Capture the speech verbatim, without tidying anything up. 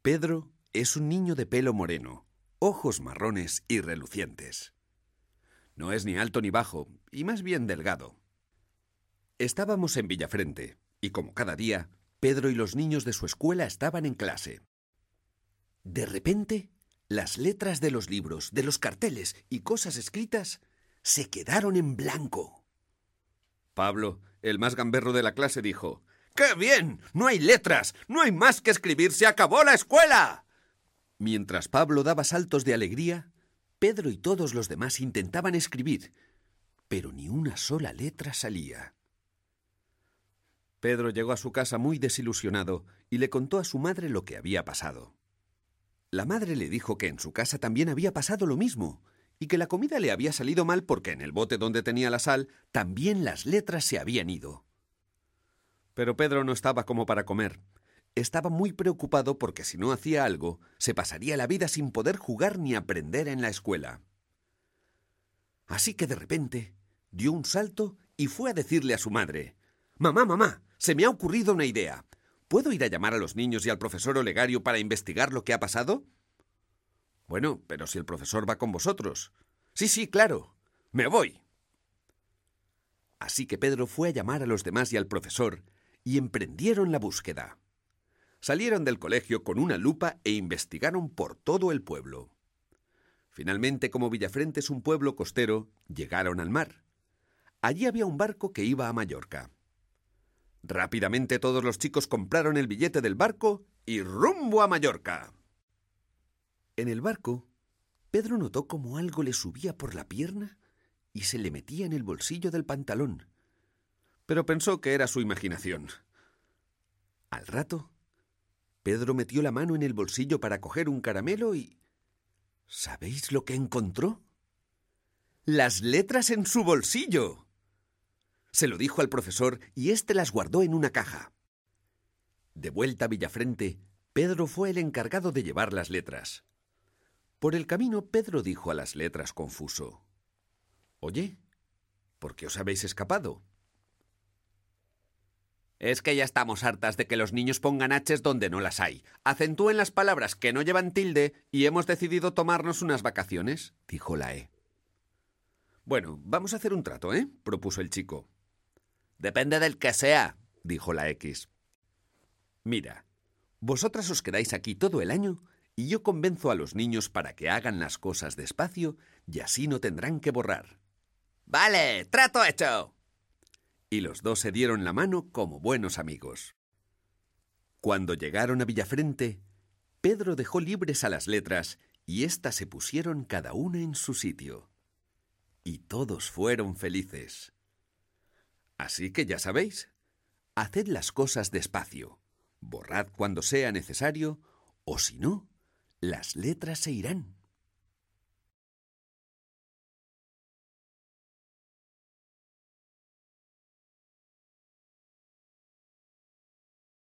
Pedro es un niño de pelo moreno, ojos marrones y relucientes. No es ni alto ni bajo, y más bien delgado. Estábamos en Villafrente, y como cada día, Pedro y los niños de su escuela estaban en clase. De repente, las letras de los libros, de los carteles y cosas escritas se quedaron en blanco. Pablo, el más gamberro de la clase, dijo: ¡Qué bien! ¡No hay letras! ¡No hay más que escribir! ¡Se acabó la escuela! Mientras Pablo daba saltos de alegría, Pedro y todos los demás intentaban escribir, pero ni una sola letra salía. Pedro llegó a su casa muy desilusionado y le contó a su madre lo que había pasado. La madre le dijo que en su casa también había pasado lo mismo y que la comida le había salido mal porque en el bote donde tenía la sal también las letras se habían ido. Pero Pedro no estaba como para comer. Estaba muy preocupado porque si no hacía algo, se pasaría la vida sin poder jugar ni aprender en la escuela. Así que de repente dio un salto y fue a decirle a su madre: «Mamá, mamá, se me ha ocurrido una idea. ¿Puedo ir a llamar a los niños y al profesor Olegario para investigar lo que ha pasado?» «Bueno, pero si el profesor va con vosotros». «Sí, sí, claro. Me voy». Así que Pedro fue a llamar a los demás y al profesor y emprendieron la búsqueda. Salieron del colegio con una lupa e investigaron por todo el pueblo. Finalmente, como Villafrente es un pueblo costero, llegaron al mar. Allí había un barco que iba a Mallorca. Rápidamente todos los chicos compraron el billete del barco y rumbo a Mallorca. En el barco, Pedro notó como algo le subía por la pierna y se le metía en el bolsillo del pantalón. Pero pensó que era su imaginación. Al rato, Pedro metió la mano en el bolsillo para coger un caramelo y... ¿sabéis lo que encontró? ¡Las letras en su bolsillo! Se lo dijo al profesor y éste las guardó en una caja. De vuelta a Villafrente, Pedro fue el encargado de llevar las letras. Por el camino, Pedro dijo a las letras confuso: «Oye, ¿por qué os habéis escapado?» «Es que ya estamos hartas de que los niños pongan haches donde no las hay. Acentúen las palabras que no llevan tilde y hemos decidido tomarnos unas vacaciones», dijo la E. «Bueno, vamos a hacer un trato, ¿eh?», propuso el chico. «Depende del que sea», dijo la X. «Mira, vosotras os quedáis aquí todo el año y yo convenzo a los niños para que hagan las cosas despacio y así no tendrán que borrar». «Vale, trato hecho». Y los dos se dieron la mano como buenos amigos. Cuando llegaron a Villafrente, Pedro dejó libres a las letras y éstas se pusieron cada una en su sitio. Y todos fueron felices. Así que ya sabéis, haced las cosas despacio, borrad cuando sea necesario, o si no, las letras se irán.